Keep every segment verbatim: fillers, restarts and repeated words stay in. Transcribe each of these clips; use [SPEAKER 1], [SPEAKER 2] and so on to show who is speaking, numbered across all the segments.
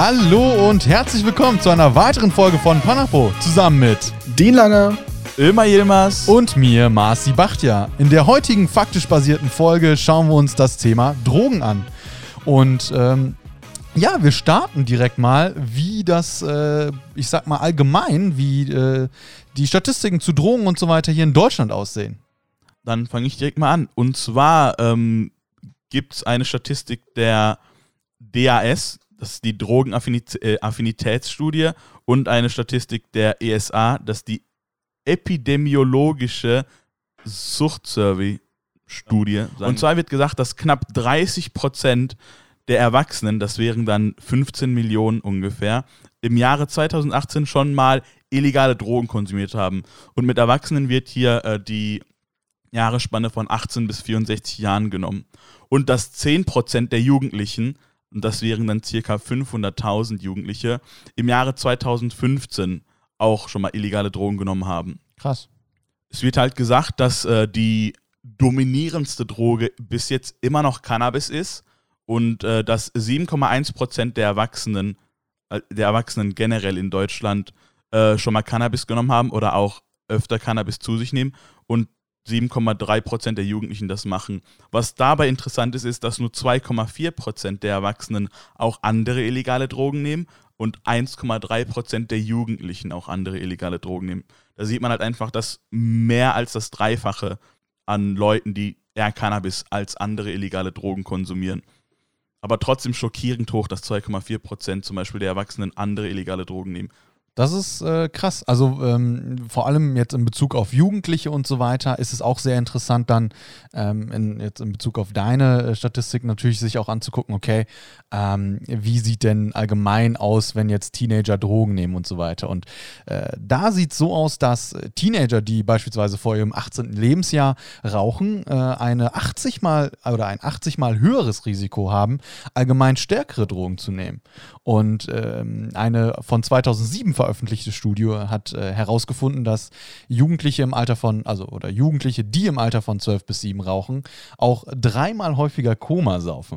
[SPEAKER 1] Hallo und herzlich willkommen zu einer weiteren Folge von Panapo, zusammen mit
[SPEAKER 2] Dean Lange,
[SPEAKER 3] Ömer Yilmaz
[SPEAKER 1] und mir, Marci Bachtja. In der heutigen faktisch basierten Folge schauen wir uns das Thema Drogen an. Und ähm, ja, wir starten direkt mal, wie das, äh, ich sag mal allgemein, wie äh, die Statistiken zu Drogen und so weiter hier in Deutschland aussehen.
[SPEAKER 3] Dann fange ich direkt mal an. Und zwar ähm, gibt es eine Statistik der D A S, das ist die Drogenaffinitätsstudie, und eine Statistik der E S A, das ist die epidemiologische Suchtsurvey-Studie. Und zwar wird gesagt, dass knapp dreißig Prozent der Erwachsenen, das wären dann fünfzehn Millionen ungefähr, im Jahre zweitausendachtzehn schon mal illegale Drogen konsumiert haben. Und mit Erwachsenen wird hier äh, die Jahresspanne von achtzehn bis vierundsechzig Jahren genommen. Und dass zehn Prozent der Jugendlichen, und das wären dann ca. fünfhunderttausend Jugendliche, im Jahre zweitausendfünfzehn auch schon mal illegale Drogen genommen haben.
[SPEAKER 1] Krass.
[SPEAKER 3] Es wird halt gesagt, dass äh, die dominierendste Droge bis jetzt immer noch Cannabis ist und äh, dass sieben Komma eins Prozent der Erwachsenen, äh, der Erwachsenen generell in Deutschland äh, schon mal Cannabis genommen haben oder auch öfter Cannabis zu sich nehmen und sieben Komma drei Prozent der Jugendlichen das machen. Was dabei interessant ist, ist, dass nur zwei Komma vier Prozent der Erwachsenen auch andere illegale Drogen nehmen und eins Komma drei Prozent der Jugendlichen auch andere illegale Drogen nehmen. Da sieht man halt einfach, dass mehr als das Dreifache an Leuten, die eher Cannabis als andere illegale Drogen konsumieren. Aber trotzdem schockierend hoch, dass zwei Komma vier Prozent zum Beispiel der Erwachsenen andere illegale Drogen nehmen.
[SPEAKER 1] Das ist äh, krass. Also ähm, vor allem jetzt in Bezug auf Jugendliche und so weiter ist es auch sehr interessant dann ähm, in, jetzt in Bezug auf deine äh, Statistik natürlich sich auch anzugucken, okay, ähm, wie sieht denn allgemein aus, wenn jetzt Teenager Drogen nehmen und so weiter. Und äh, da sieht es so aus, dass Teenager, die beispielsweise vor ihrem achtzehnten Lebensjahr rauchen, äh, eine achtzig mal oder ein achtzig mal höheres Risiko haben, allgemein stärkere Drogen zu nehmen. Und ähm, eine von zweitausendsieben veröffentlichte Studie hat äh, herausgefunden, dass Jugendliche im Alter von, also oder Jugendliche, die im Alter von zwölf bis sieben rauchen, auch dreimal häufiger Koma saufen.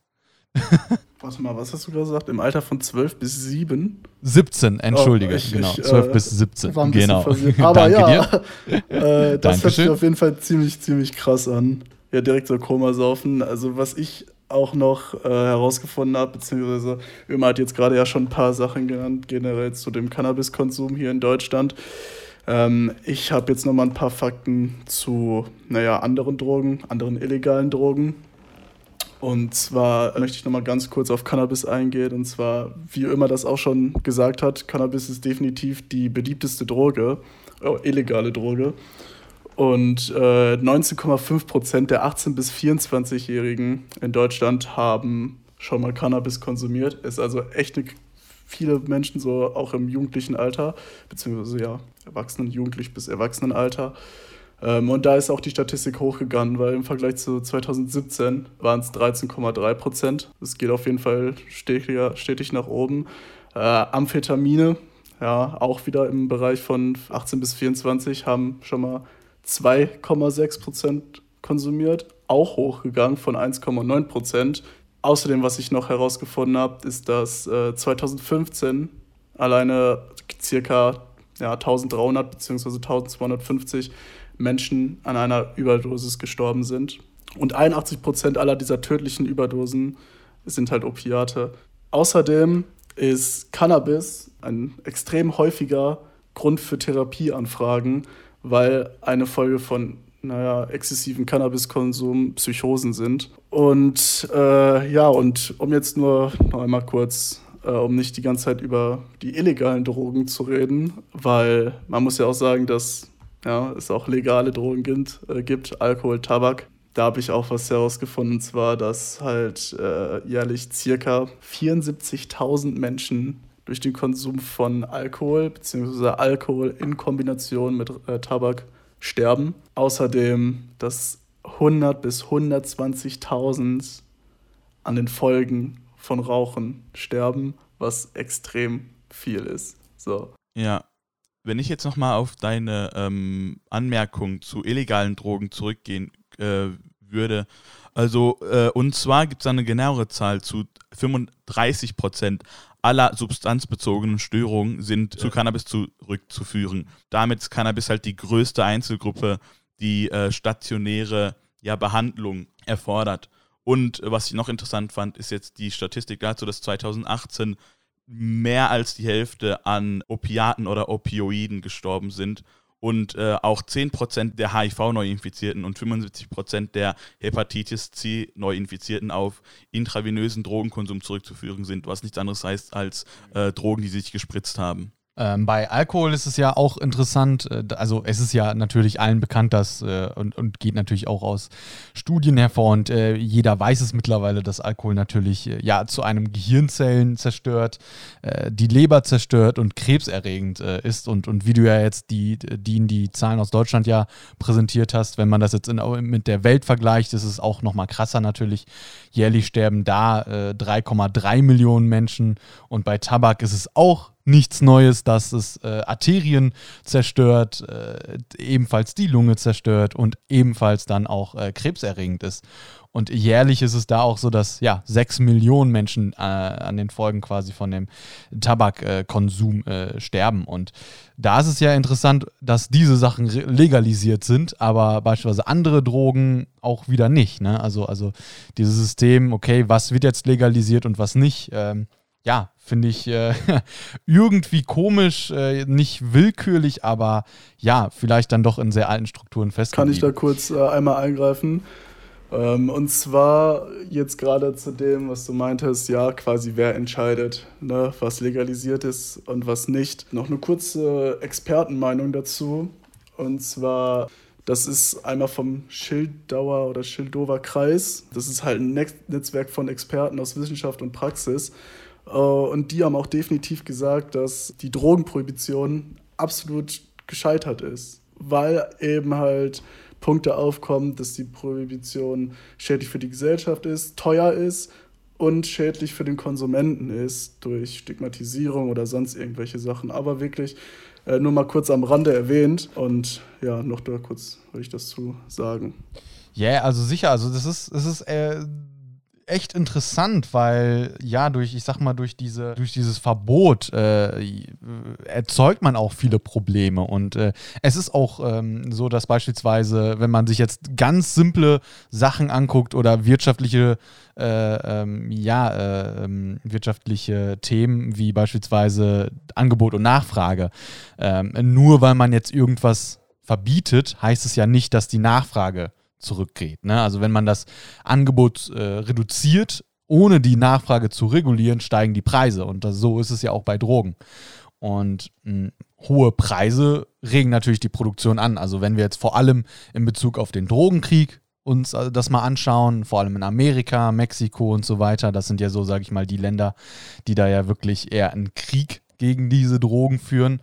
[SPEAKER 2] Warte mal, was hast du gesagt? Im Alter von zwölf bis sieben?
[SPEAKER 1] siebzehn, entschuldige,
[SPEAKER 2] oh, ich,
[SPEAKER 1] genau.
[SPEAKER 2] Ich,
[SPEAKER 1] zwölf
[SPEAKER 2] äh,
[SPEAKER 1] bis siebzehn,
[SPEAKER 2] war ein
[SPEAKER 1] genau.
[SPEAKER 2] Aber
[SPEAKER 1] Danke
[SPEAKER 2] ja,
[SPEAKER 1] dir.
[SPEAKER 2] äh, das hört sich
[SPEAKER 1] Dankeschön.
[SPEAKER 2] auf jeden Fall ziemlich, ziemlich krass an. Ja, direkt so Koma saufen. Also was ich auch noch äh, herausgefunden habe, beziehungsweise Ömer hat jetzt gerade ja schon ein paar Sachen genannt, generell zu dem Cannabiskonsum hier in Deutschland. Ähm, ich habe jetzt nochmal ein paar Fakten zu, naja, anderen Drogen, anderen illegalen Drogen. Und zwar möchte ich nochmal ganz kurz auf Cannabis eingehen. Und zwar, wie Ömer das auch schon gesagt hat, Cannabis ist definitiv die beliebteste Droge, oh, illegale Droge. Und äh, neunzehn Komma fünf Prozent der achtzehn- bis vierundzwanzigjährigen in Deutschland haben schon mal Cannabis konsumiert. Ist also echt eine, viele Menschen, so auch im jugendlichen Alter, beziehungsweise ja, Erwachsenen, Jugendlich bis Erwachsenenalter. Ähm, und da ist auch die Statistik hochgegangen, weil im Vergleich zu zweitausendsiebzehn waren es dreizehn Komma drei Prozent. Das geht auf jeden Fall stetig, stetig nach oben. Äh, Amphetamine, ja, auch wieder im Bereich von achtzehn bis vierundzwanzig, haben schon mal zwei Komma sechs Prozent konsumiert, auch hochgegangen von eins Komma neun Prozent. Außerdem, was ich noch herausgefunden habe, ist, dass äh, zweitausendfünfzehn alleine ca. Ja, eintausenddreihundert bzw. eintausendzweihundertfünfzig Menschen an einer Überdosis gestorben sind. Und einundachtzig Prozent aller dieser tödlichen Überdosen sind halt Opiate. Außerdem ist Cannabis ein extrem häufiger Grund für Therapieanfragen, weil eine Folge von, naja, exzessiven Cannabiskonsum Psychosen sind. Und äh, ja, und um jetzt nur noch einmal kurz, äh, um nicht die ganze Zeit über die illegalen Drogen zu reden, weil man muss ja auch sagen, dass ja, es auch legale Drogen gibt, äh, gibt Alkohol, Tabak. Da habe ich auch was herausgefunden, und zwar, dass halt äh, jährlich circa vierundsiebzigtausend Menschen durch den Konsum von Alkohol bzw. Alkohol in Kombination mit äh, Tabak sterben. Außerdem, dass hundert bis hundertzwanzigtausend an den Folgen von Rauchen sterben, was extrem viel ist. So.
[SPEAKER 3] Ja, wenn ich jetzt nochmal auf deine ähm, Anmerkung zu illegalen Drogen zurückgehen äh, würde, also äh, und zwar gibt es eine genauere Zahl zu fünfunddreißig Prozent aller substanzbezogenen Störungen sind ja. zu Cannabis zurückzuführen. Damit ist Cannabis halt die größte Einzelgruppe, die äh, stationäre ja, Behandlung erfordert. Und äh, was ich noch interessant fand, ist jetzt die Statistik dazu, dass zweitausendachtzehn mehr als die Hälfte an Opiaten oder Opioiden gestorben sind und äh, auch zehn Prozent der H I V-Neuinfizierten und fünfundsiebzig Prozent der Hepatitis C-Neuinfizierten auf intravenösen Drogenkonsum zurückzuführen sind, was nichts anderes heißt als äh, Drogen, die sie sich gespritzt haben.
[SPEAKER 1] Ähm, bei Alkohol ist es ja auch interessant, äh, also es ist ja natürlich allen bekannt, dass äh, und, und geht natürlich auch aus Studien hervor und äh, jeder weiß es mittlerweile, dass Alkohol natürlich äh, ja zu einem Gehirnzellen zerstört, äh, die Leber zerstört und krebserregend äh, ist und, und wie du ja jetzt die, die, die Zahlen aus Deutschland ja präsentiert hast, wenn man das jetzt in, mit der Welt vergleicht, ist es auch nochmal krasser natürlich. Jährlich sterben da äh, drei Komma drei Millionen Menschen und bei Tabak ist es auch nichts Neues, dass es äh, Arterien zerstört, äh, ebenfalls die Lunge zerstört und ebenfalls dann auch äh, krebserregend ist. Und jährlich ist es da auch so, dass ja sechs Millionen Menschen äh, an den Folgen quasi von dem Tabakkonsum äh, sterben. Und da ist es ja interessant, dass diese Sachen legalisiert sind, aber beispielsweise andere Drogen auch wieder nicht. Ne? Also, also dieses System, okay, was wird jetzt legalisiert und was nicht, ähm, ja, finde ich äh, irgendwie komisch, äh, nicht willkürlich, aber ja, vielleicht dann doch in sehr alten Strukturen festgeblieben.
[SPEAKER 2] Kann ich da kurz äh, einmal eingreifen? Ähm, und zwar jetzt gerade zu dem, was du meintest, ja, quasi wer entscheidet, ne, was legalisiert ist und was nicht. Noch eine kurze Expertenmeinung dazu. Und zwar, das ist einmal vom Schildauer oder Schildower Kreis. Das ist halt ein Netzwerk von Experten aus Wissenschaft und Praxis. Und die haben auch definitiv gesagt, dass die Drogenprohibition absolut gescheitert ist, weil eben halt Punkte aufkommen, dass die Prohibition schädlich für die Gesellschaft ist, teuer ist und schädlich für den Konsumenten ist durch Stigmatisierung oder sonst irgendwelche Sachen. Aber wirklich äh, nur mal kurz am Rande erwähnt und ja, noch da kurz will ich das zu sagen.
[SPEAKER 1] Ja, yeah, also sicher, also das ist, das ist äh echt interessant, weil ja durch, ich sag mal, durch diese, durch dieses Verbot äh, erzeugt man auch viele Probleme und äh, es ist auch ähm, so, dass beispielsweise, wenn man sich jetzt ganz simple Sachen anguckt oder wirtschaftliche äh, ähm, ja, äh, wirtschaftliche Themen wie beispielsweise Angebot und Nachfrage, ähm, nur weil man jetzt irgendwas verbietet, heißt es ja nicht, dass die Nachfrage zurückgeht. Ne? Also wenn man das Angebot äh, reduziert, ohne die Nachfrage zu regulieren, steigen die Preise. Und das, so ist es ja auch bei Drogen. Und mh, hohe Preise regen natürlich die Produktion an. Also wenn wir jetzt vor allem in Bezug auf den Drogenkrieg uns also das mal anschauen, vor allem in Amerika, Mexiko und so weiter, das sind ja so, sage ich mal, die Länder, die da ja wirklich eher einen Krieg gegen diese Drogen führen.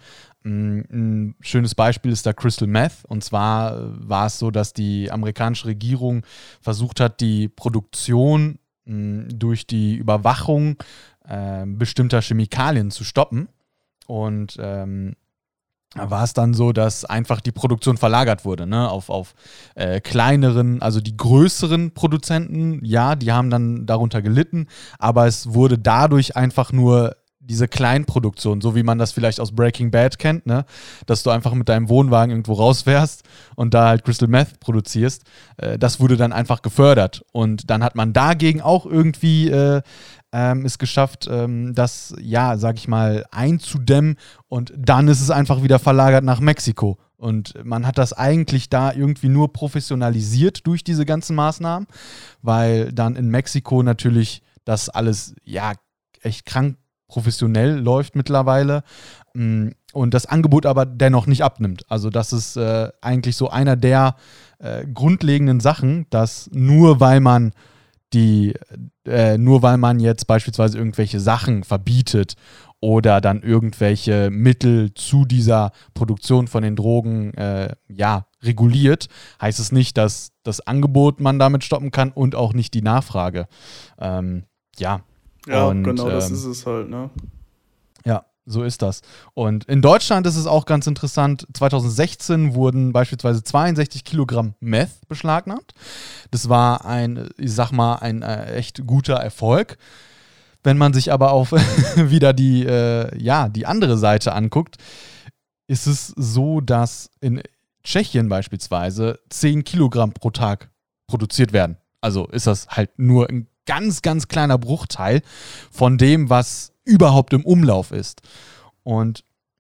[SPEAKER 1] Ein schönes Beispiel ist da Crystal Meth. Und zwar war es so, dass die amerikanische Regierung versucht hat, die Produktion mh, durch die Überwachung äh, bestimmter Chemikalien zu stoppen. Und ähm, da war es dann so, dass einfach die Produktion verlagert wurde, ne? auf, auf äh, kleineren, also die größeren Produzenten, ja, die haben dann darunter gelitten, aber es wurde dadurch einfach nur diese Kleinproduktion, so wie man das vielleicht aus Breaking Bad kennt, ne? Dass du einfach mit deinem Wohnwagen irgendwo rausfährst und da halt Crystal Meth produzierst, äh, das wurde dann einfach gefördert. Und dann hat man dagegen auch irgendwie äh, ähm, es geschafft, ähm, das, ja, sag ich mal, einzudämmen und dann ist es einfach wieder verlagert nach Mexiko. Und man hat das eigentlich da irgendwie nur professionalisiert durch diese ganzen Maßnahmen, weil dann in Mexiko natürlich das alles, ja, echt krank professionell läuft mittlerweile und das Angebot aber dennoch nicht abnimmt. Also das ist äh, eigentlich so einer der äh, grundlegenden Sachen, dass nur weil man die, äh, nur weil man jetzt beispielsweise irgendwelche Sachen verbietet oder dann irgendwelche Mittel zu dieser Produktion von den Drogen äh, ja, reguliert, heißt es nicht, dass das Angebot man damit stoppen kann und auch nicht die Nachfrage. Ähm, ja,
[SPEAKER 2] Ja,
[SPEAKER 1] und,
[SPEAKER 2] genau, das
[SPEAKER 1] ähm,
[SPEAKER 2] ist es halt, ne?
[SPEAKER 1] Ja, so ist das. Und in Deutschland ist es auch ganz interessant, zwanzig sechzehn wurden beispielsweise zweiundsechzig Kilogramm Meth beschlagnahmt. Das war ein, ich sag mal, ein äh, echt guter Erfolg. Wenn man sich aber auch wieder die, äh, ja, die andere Seite anguckt, ist es so, dass in Tschechien beispielsweise zehn Kilogramm pro Tag produziert werden. Also ist das halt nur ein ganz, ganz kleiner Bruchteil von dem, was überhaupt im Umlauf ist. Und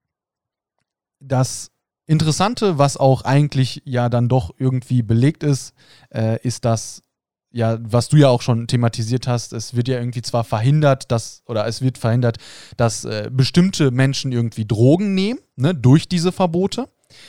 [SPEAKER 1] das Interessante, was auch eigentlich ja dann doch irgendwie belegt ist, äh, ist, dass, ja, was du ja auch schon thematisiert hast, es wird ja irgendwie zwar verhindert, dass, oder es wird verhindert, dass äh, bestimmte Menschen irgendwie Drogen nehmen, ne, durch diese Verbote.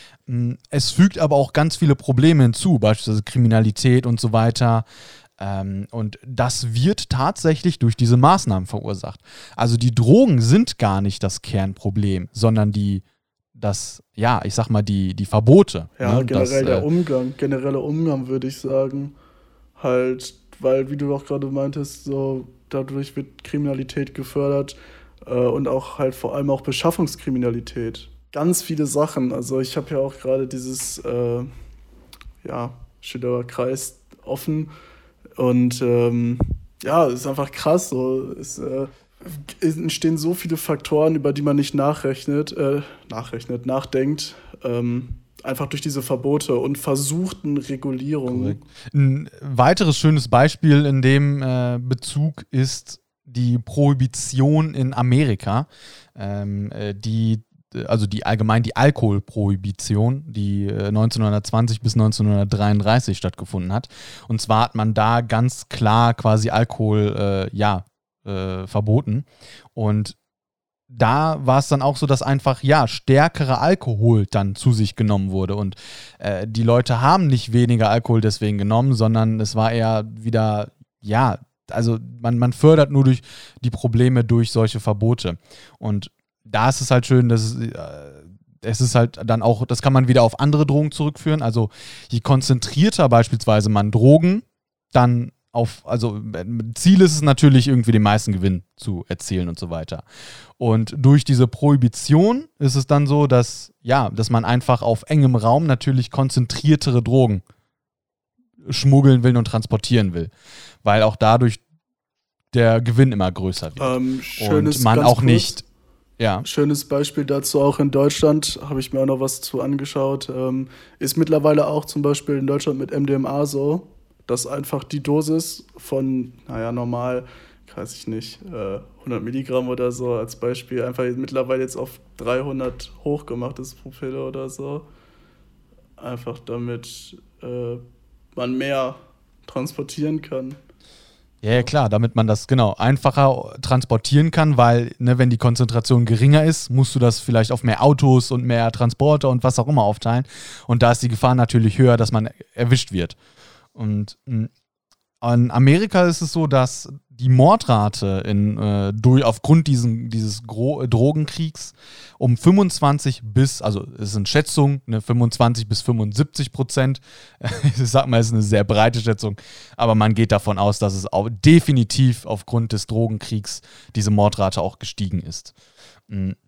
[SPEAKER 1] Es fügt aber auch ganz viele Probleme hinzu, beispielsweise Kriminalität und so weiter. Ähm, und das wird tatsächlich durch diese Maßnahmen verursacht. Also die Drogen sind gar nicht das Kernproblem, sondern die, das, ja, ich sag mal, die, die Verbote.
[SPEAKER 2] Ja,
[SPEAKER 1] ne?
[SPEAKER 2] generell
[SPEAKER 1] das,
[SPEAKER 2] der
[SPEAKER 1] äh,
[SPEAKER 2] Umgang, genereller Umgang würde ich sagen. Halt, weil, wie du auch gerade meintest, so dadurch wird Kriminalität gefördert äh, und auch halt vor allem auch Beschaffungskriminalität. Ganz viele Sachen. Also ich habe ja auch gerade dieses äh, ja, Schilderer Kreis offen und ähm, ja, es ist einfach krass. So. Es, äh, es entstehen so viele Faktoren, über die man nicht nachrechnet, äh, nachrechnet, nachdenkt, ähm, einfach durch diese Verbote und versuchten Regulierungen.
[SPEAKER 1] Korrekt. Ein weiteres schönes Beispiel in dem äh, Bezug ist die Prohibition in Amerika, ähm, äh, die also die allgemein die Alkoholprohibition, die äh, neunzehnhundertzwanzig bis neunzehnhundertdreiunddreißig stattgefunden hat. Und zwar hat man da ganz klar quasi Alkohol äh, ja, äh, verboten. Und da war es dann auch so, dass einfach, ja, stärkerer Alkohol dann zu sich genommen wurde. Und äh, die Leute haben nicht weniger Alkohol deswegen genommen, sondern es war eher wieder, ja, also man, man fördert nur durch die Probleme durch solche Verbote. Und da ist es halt schön, dass es, äh, es ist halt dann auch, das kann man wieder auf andere Drogen zurückführen. Also je konzentrierter beispielsweise man Drogen dann auf, also Ziel ist es natürlich irgendwie den meisten Gewinn zu erzielen und so weiter. Und durch diese Prohibition ist es dann so, dass, ja, dass man einfach auf engem Raum natürlich konzentriertere Drogen schmuggeln will und transportieren will. Weil auch dadurch der Gewinn immer größer wird.
[SPEAKER 2] Ähm, schönes,
[SPEAKER 1] und man
[SPEAKER 2] ganz
[SPEAKER 1] auch
[SPEAKER 2] kurz,
[SPEAKER 1] nicht, ja.
[SPEAKER 2] Schönes Beispiel dazu auch in Deutschland, habe ich mir auch noch was zu angeschaut, ähm, ist mittlerweile auch zum Beispiel in Deutschland mit M D M A so, dass einfach die Dosis von, naja, normal, weiß ich nicht, äh, hundert Milligramm oder so als Beispiel, einfach mittlerweile jetzt auf dreihundert hochgemacht ist pro Pille oder so. Einfach damit äh, man mehr transportieren kann.
[SPEAKER 1] Ja, ja, klar, damit man das genau einfacher transportieren kann, weil, ne, wenn die Konzentration geringer ist, musst du das vielleicht auf mehr Autos und mehr Transporter und was auch immer aufteilen. Und da ist die Gefahr natürlich höher, dass man erwischt wird. Und mh, in Amerika ist es so, dass die Mordrate in, äh, durch, aufgrund diesen, dieses Gro- Drogenkriegs um fünfundzwanzig bis, also es sind Schätzungen, ne, fünfundzwanzig bis fünfundsiebzig Prozent. Ich sag mal, es ist eine sehr breite Schätzung, aber man geht davon aus, dass es auch definitiv aufgrund des Drogenkriegs diese Mordrate auch gestiegen ist. Mhm.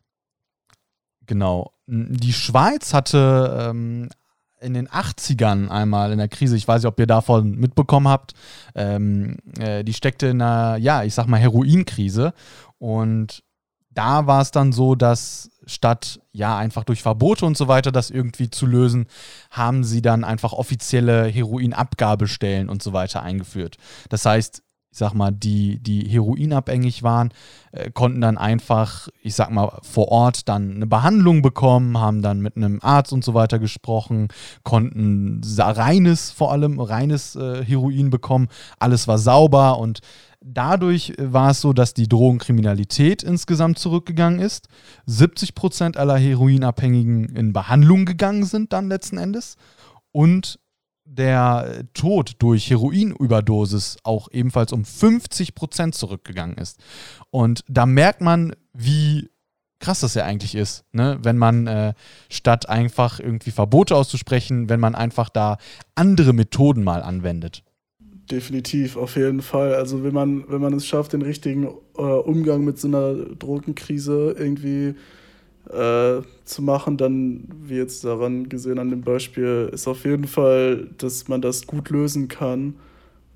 [SPEAKER 1] Genau. Die Schweiz hatte ähm, in den achtzigern einmal in der Krise, ich weiß nicht, ob ihr davon mitbekommen habt, ähm, äh, die steckte in einer, ja, ich sag mal, Heroinkrise. Und da war es dann so, dass statt, ja, einfach durch Verbote und so weiter das irgendwie zu lösen, haben sie dann einfach offizielle Heroinabgabestellen und so weiter eingeführt. Das heißt, ich sag mal, die, die heroinabhängig waren, äh, konnten dann einfach, ich sag mal, vor Ort dann eine Behandlung bekommen, haben dann mit einem Arzt und so weiter gesprochen, konnten reines, vor allem reines äh, Heroin bekommen. Alles war sauber und dadurch war es so, dass die Drogenkriminalität insgesamt zurückgegangen ist. siebzig Prozent aller Heroinabhängigen in Behandlung gegangen sind dann letzten Endes. Und der Tod durch Heroinüberdosis auch ebenfalls um fünfzig Prozent zurückgegangen ist. Und da merkt man, wie krass das ja eigentlich ist, ne? Wenn man äh, statt einfach irgendwie Verbote auszusprechen, wenn man einfach da andere Methoden mal anwendet.
[SPEAKER 2] Definitiv, auf jeden Fall. Also wenn man, wenn man es schafft, den richtigen äh, Umgang mit so einer Drogenkrise irgendwie äh, zu machen, dann, wie jetzt daran gesehen an dem Beispiel, ist auf jeden Fall, dass man das gut lösen kann.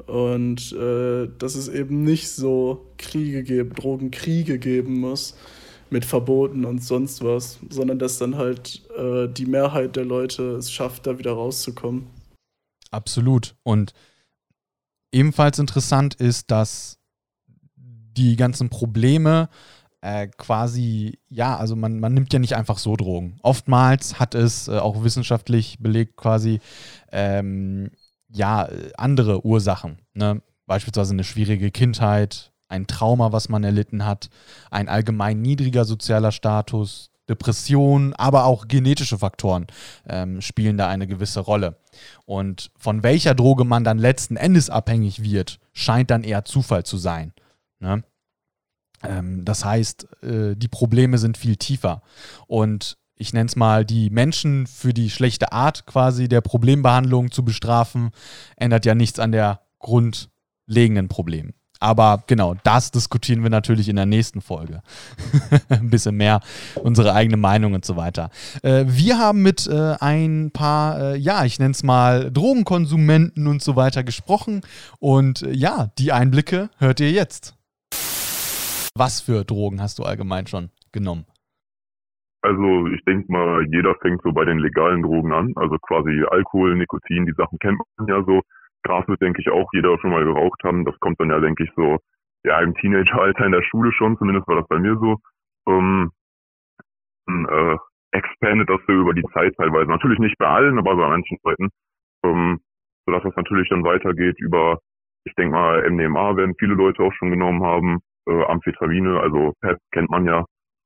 [SPEAKER 2] Und äh, dass es eben nicht so Kriege geben, Drogenkriege geben muss mit Verboten und sonst was, sondern dass dann halt äh, die Mehrheit der Leute es schafft, da wieder rauszukommen.
[SPEAKER 1] Absolut. Und ebenfalls interessant ist, dass die ganzen Probleme äh, quasi, ja, also man, man nimmt ja nicht einfach so Drogen. Oftmals hat es äh, auch wissenschaftlich belegt quasi, ähm, ja, andere Ursachen. Ne? Beispielsweise eine schwierige Kindheit, ein Trauma, was man erlitten hat, ein allgemein niedriger sozialer Status, Depression, aber auch genetische Faktoren ähm, spielen da eine gewisse Rolle. Und von welcher Droge man dann letzten Endes abhängig wird, scheint dann eher Zufall zu sein. Ne? Ähm, das heißt, äh, die Probleme sind viel tiefer. Und ich nenne es mal, die Menschen für die schlechte Art quasi der Problembehandlung zu bestrafen, ändert ja nichts an der grundlegenden Problem. Aber genau, das diskutieren wir natürlich in der nächsten Folge. Ein bisschen mehr unsere eigene Meinung und so weiter. Äh, wir haben mit äh, ein paar, äh, ja, ich nenne es mal Drogenkonsumenten und so weiter gesprochen. Und äh, ja, die Einblicke hört ihr jetzt. Was für Drogen hast du allgemein schon genommen?
[SPEAKER 4] Also ich denke mal, jeder fängt so bei den legalen Drogen an, also quasi Alkohol, Nikotin, die Sachen kennt man ja so. Gras wird, denke ich, auch jeder schon mal geraucht haben. Das kommt dann ja, denke ich, so ja im Teenageralter in der Schule schon, zumindest war das bei mir so. Ähm, äh, expandet das so über die Zeit teilweise. Natürlich nicht bei allen, aber bei manchen Leuten. Ähm, sodass das natürlich dann weitergeht über, ich denke mal, M D M A werden viele Leute auch schon genommen haben, äh, Amphetamine, also P E P kennt man ja.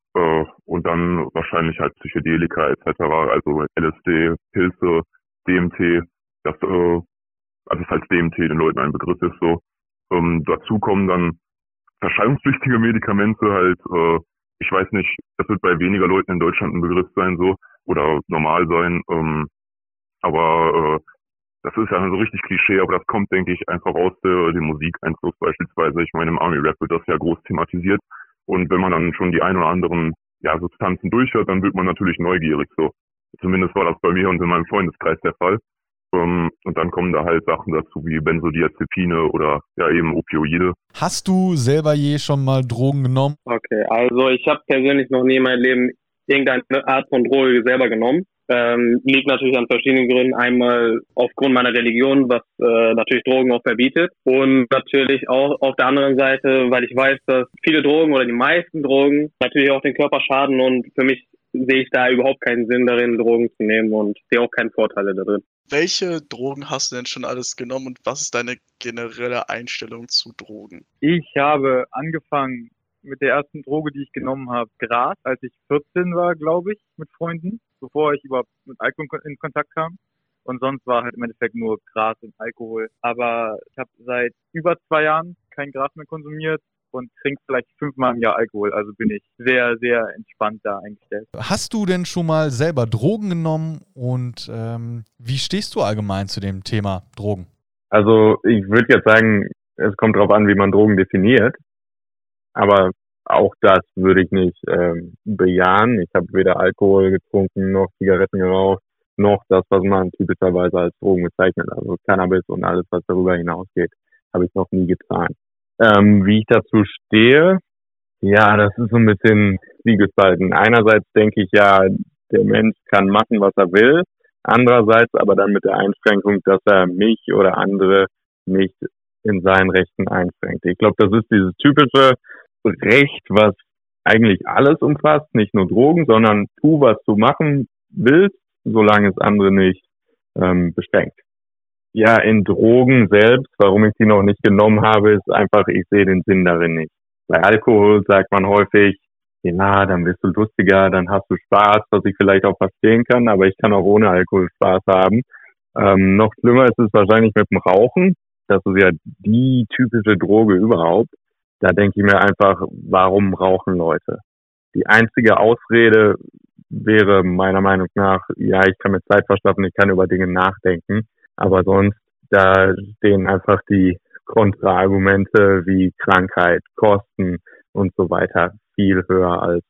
[SPEAKER 4] Und dann wahrscheinlich halt Psychedelika et cetera, also L S D, Pilze, D M T, das, äh, also falls D M T den Leuten ein Begriff ist, so. Ähm, dazu kommen dann verschreibungspflichtige Medikamente halt, äh, ich weiß nicht, das wird bei weniger Leuten in Deutschland ein Begriff sein, so, oder normal sein, ähm, aber äh, das ist ja so richtig Klischee, aber das kommt, denke ich, einfach aus der, dem Musikeinfluss beispielsweise. Ich meine, im Army-Rap wird das ja groß thematisiert. Und wenn man dann schon die ein oder anderen ja, Substanzen durch hat, dann wird man natürlich neugierig. So. Zumindest war das bei mir und in meinem Freundeskreis der Fall. Um, und dann kommen da halt Sachen dazu wie Benzodiazepine oder ja eben Opioide.
[SPEAKER 1] Hast du selber je schon mal Drogen genommen?
[SPEAKER 5] Okay, also ich habe persönlich noch nie in meinem Leben irgendeine Art von Droge selber genommen. Ähm, liegt natürlich an verschiedenen Gründen. Einmal aufgrund meiner Religion, was äh, natürlich Drogen auch verbietet. Und natürlich auch auf der anderen Seite, weil ich weiß, dass viele Drogen oder die meisten Drogen natürlich auch den Körper schaden. Und für mich sehe ich da überhaupt keinen Sinn darin, Drogen zu nehmen und sehe auch keine Vorteile darin.
[SPEAKER 2] Welche Drogen hast du denn schon alles genommen und was ist deine generelle Einstellung zu Drogen?
[SPEAKER 6] Ich habe angefangen mit der ersten Droge, die ich genommen habe, Gras, als ich vierzehn war, glaube ich, mit Freunden, bevor ich überhaupt mit Alkohol in Kontakt kam. Und sonst war halt im Endeffekt nur Gras und Alkohol. Aber ich habe seit über zwei Jahren kein Gras mehr konsumiert und trinke vielleicht fünfmal im Jahr Alkohol. Also bin ich sehr, sehr entspannt da eingestellt.
[SPEAKER 1] Hast du denn schon mal selber Drogen genommen und ähm, wie stehst du allgemein zu dem Thema Drogen?
[SPEAKER 7] Also ich würde jetzt sagen, es kommt darauf an, wie man Drogen definiert. Aber auch das würde ich nicht ähm, bejahen. Ich habe weder Alkohol getrunken, noch Zigaretten geraucht, noch das, was man typischerweise als Drogen bezeichnet. Also Cannabis und alles, was darüber hinausgeht, habe ich noch nie getan. Ähm, wie ich dazu stehe, ja, das ist so ein bisschen zwiegespalten. Einerseits denke ich ja, der Mensch kann machen, was er will. Andererseits aber dann mit der Einschränkung, dass er mich oder andere nicht in seinen Rechten einschränkt. Ich glaube, das ist dieses typische Recht, was eigentlich alles umfasst, nicht nur Drogen, sondern tu, was du machen willst, solange es andere nicht ähm, beschränkt. Ja, in Drogen selbst, warum ich die noch nicht genommen habe, ist einfach, ich sehe den Sinn darin nicht. Bei Alkohol sagt man häufig, ja, dann bist du lustiger, dann hast du Spaß, was ich vielleicht auch verstehen kann, aber ich kann auch ohne Alkohol Spaß haben. Ähm, noch schlimmer ist es wahrscheinlich mit dem Rauchen. Das ist ja die typische Droge überhaupt. Da denke ich mir einfach, warum rauchen Leute? Die einzige Ausrede wäre meiner Meinung nach, ja, ich kann mir Zeit verschaffen, ich kann über Dinge nachdenken, aber sonst, da stehen einfach die Kontraargumente wie Krankheit, Kosten und so weiter viel höher als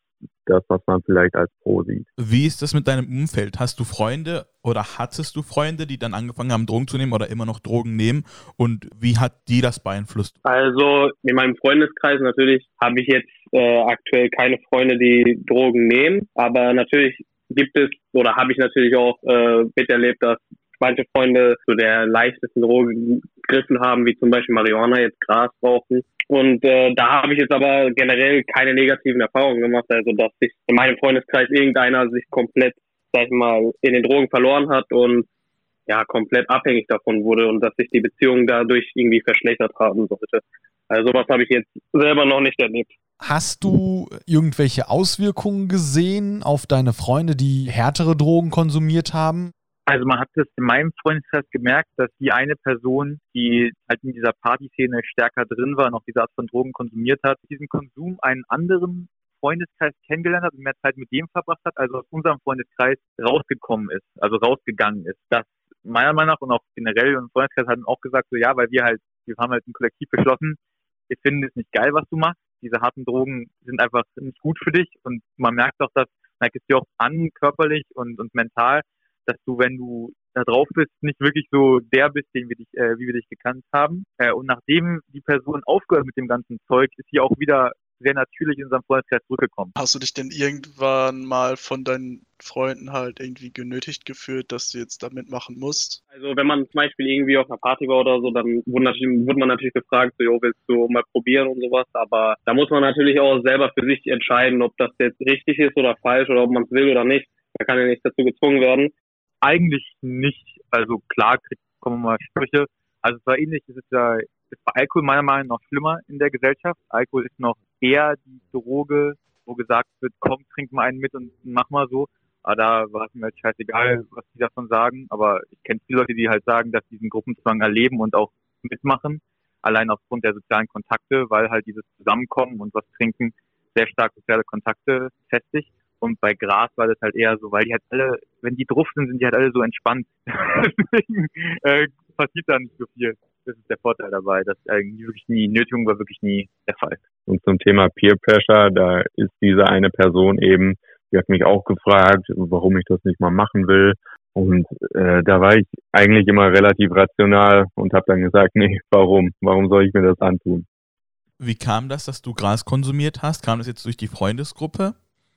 [SPEAKER 7] das, was man vielleicht als Pro sieht.
[SPEAKER 3] Wie ist das mit deinem Umfeld? Hast du Freunde oder hattest du Freunde, die dann angefangen haben, Drogen zu nehmen oder immer noch Drogen nehmen? Und wie hat die das beeinflusst?
[SPEAKER 5] Also in meinem Freundeskreis natürlich habe ich jetzt äh, aktuell keine Freunde, die Drogen nehmen. Aber natürlich gibt es oder habe ich natürlich auch äh, miterlebt, dass manche Freunde zu der leichtesten Droge gegriffen haben, wie zum Beispiel Marihuana, jetzt Gras rauchen. Und äh, da habe ich jetzt aber generell keine negativen Erfahrungen gemacht, also dass sich in meinem Freundeskreis irgendeiner sich komplett, sag ich mal, in den Drogen verloren hat und ja komplett abhängig davon wurde und dass sich die Beziehungen dadurch irgendwie verschlechtert haben sollte. Also sowas habe ich jetzt selber noch nicht erlebt.
[SPEAKER 1] Hast du irgendwelche Auswirkungen gesehen auf deine Freunde, die härtere Drogen konsumiert haben?
[SPEAKER 6] Also man hat das in meinem Freundeskreis gemerkt, dass die eine Person, die halt in dieser Partyszene stärker drin war und auch diese Art von Drogen konsumiert hat, diesen Konsum einen anderen Freundeskreis kennengelernt hat und mehr Zeit mit dem verbracht hat, also aus unserem Freundeskreis rausgekommen ist, also rausgegangen ist. Das meiner Meinung nach und auch generell im Freundeskreis haben auch gesagt, so ja, weil wir halt, wir haben halt ein Kollektiv beschlossen, wir finden es nicht geil, was du machst. Diese harten Drogen sind einfach nicht gut für dich und man merkt auch, dass, man merkt es dir auch an, körperlich und, und mental, dass du, wenn du da drauf bist, nicht wirklich so der bist, den wir dich, äh, wie wir dich gekannt haben. Äh, und nachdem die Person aufgehört mit dem ganzen Zeug, ist sie auch wieder sehr natürlich in unserem Freundeskreis zurückgekommen.
[SPEAKER 2] Hast du dich denn irgendwann mal von deinen Freunden halt irgendwie genötigt gefühlt, dass du jetzt da mitmachen musst?
[SPEAKER 5] Also wenn man zum Beispiel irgendwie auf einer Party war oder so, dann wurde, natürlich, wurde man natürlich gefragt, so, jo, willst du mal probieren und sowas, aber da muss man natürlich auch selber für sich entscheiden, ob das jetzt richtig ist oder falsch oder ob man es will oder nicht. Da kann ja nicht dazu gezwungen werden.
[SPEAKER 6] Eigentlich nicht. Also klar, kriegt, kommen mal Sprüche. Also es war ähnlich, es ist ja, ist bei Alkohol meiner Meinung nach noch schlimmer in der Gesellschaft. Alkohol ist noch eher die Droge, wo gesagt wird, komm, trink mal einen mit und mach mal so. Aber da war es mir halt scheißegal, was die davon sagen. Aber ich kenne viele Leute, die halt sagen, dass sie diesen Gruppenzwang erleben und auch mitmachen. Allein aufgrund der sozialen Kontakte, weil halt dieses Zusammenkommen und was trinken sehr stark soziale Kontakte festigt. Und bei Gras war das halt eher so, weil die halt alle, wenn die drauf sind, sind die halt alle so entspannt. Deswegen äh, passiert da nicht so viel. Das ist der Vorteil dabei, dass eigentlich wirklich nie, Nötigung war wirklich nie der Fall.
[SPEAKER 7] Und zum Thema Peer Pressure, da ist diese eine Person eben, die hat mich auch gefragt, warum ich das nicht mal machen will. Und äh, da war ich eigentlich immer relativ rational und habe dann gesagt, nee, warum? Warum soll ich mir das antun?
[SPEAKER 3] Wie kam das, dass du Gras konsumiert hast? Kam das jetzt durch die Freundesgruppe?